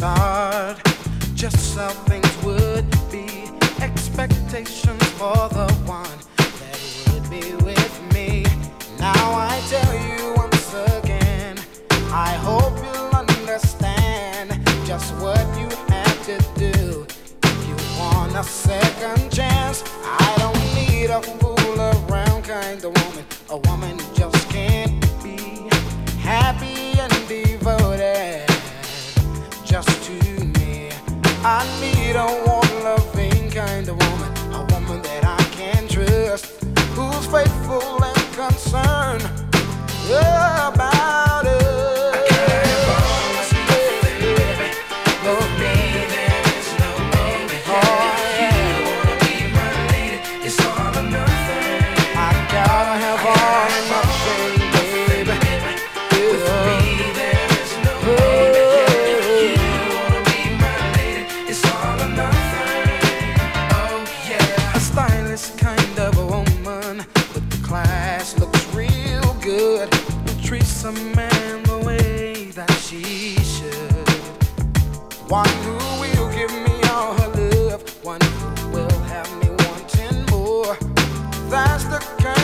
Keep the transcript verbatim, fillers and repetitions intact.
start, just how things would be. Expectations for the one that would be with me. Now I tell you once again, I hope you'll understand just what you have to do. If you want a second chance, I don't need a fool around kind of woman, a woman who just can't be happy and devoted just to me. I need a warm, loving kind of woman, a woman that I can trust, who's faithful and concerned about us. Kind of a woman with the class, looks real good, and treats a man the way that she should. One who will give me all her love, one who will have me wanting more. That's the kind